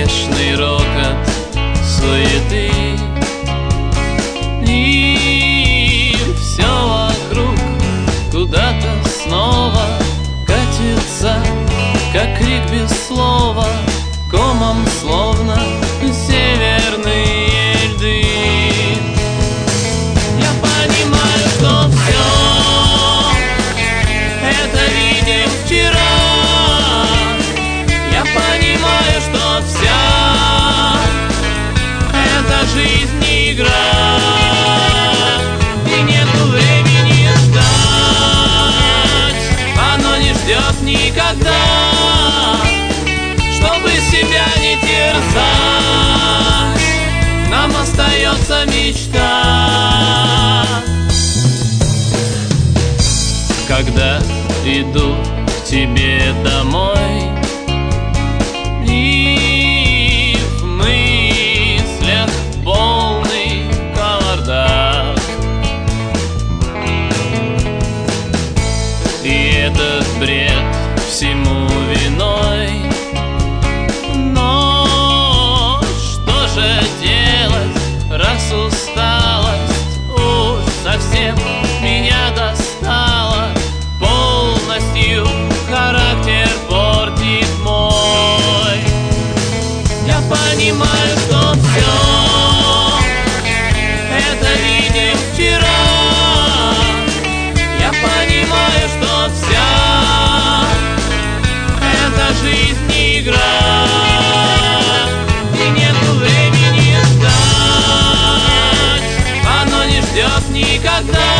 бесконечный рокот суеты, и все вокруг куда-то снова катится, как крик без слова, комом словно северные льды. Я понимаю, что все это видим вчера. Я понимаю, что вся эта жизнь игра, и нету времени ждать, оно не ждет никогда. Чтобы себя не терзать, нам остается мечта. Когда иду к тебе домой, и в мыслях полный кавардак, и этот бред всему виной. Но что же делать, раз усталость уж совсем меня достала, полностью характер портит мой. Я понимаю, что все это видим вчера. Я понимаю, что вся эта жизнь игра, и нету времени ждать, оно не ждет никогда.